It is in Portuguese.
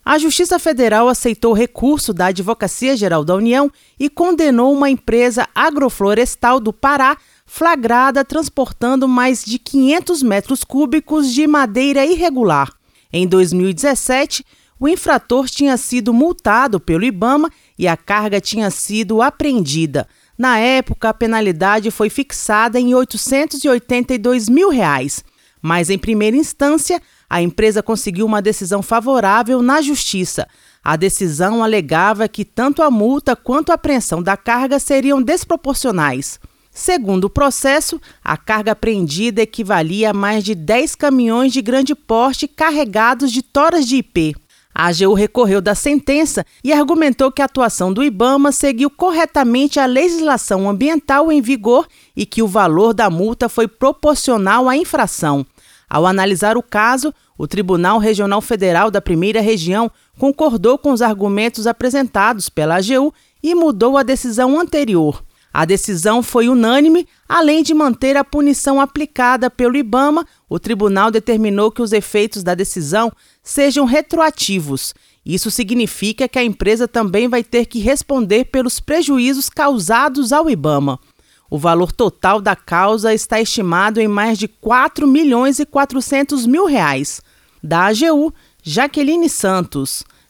A Justiça Federal aceitou o recurso da Advocacia Geral da União e condenou uma empresa agroflorestal do Pará flagrada transportando mais de 500 metros cúbicos de madeira irregular. Em 2017, o infrator tinha sido multado pelo IBAMA e a carga tinha sido apreendida. Na época, a penalidade foi fixada em R$ 882 mil. Mas, em primeira instância, a empresa conseguiu uma decisão favorável na Justiça. A decisão alegava que tanto a multa quanto a apreensão da carga seriam desproporcionais. Segundo o processo, a carga apreendida equivalia a mais de 10 caminhões de grande porte carregados de toras de ipê. A AGU recorreu da sentença e argumentou que a atuação do IBAMA seguiu corretamente a legislação ambiental em vigor e que o valor da multa foi proporcional à infração. Ao analisar o caso, o Tribunal Regional Federal da Primeira Região concordou com os argumentos apresentados pela AGU e mudou a decisão anterior. A decisão foi unânime, além de manter a punição aplicada pelo IBAMA, o tribunal determinou que os efeitos da decisão sejam retroativos. Isso significa que a empresa também vai ter que responder pelos prejuízos causados ao IBAMA. O valor total da causa está estimado em mais de R$ 4.400.000. Da AGU, Jaqueline Santos.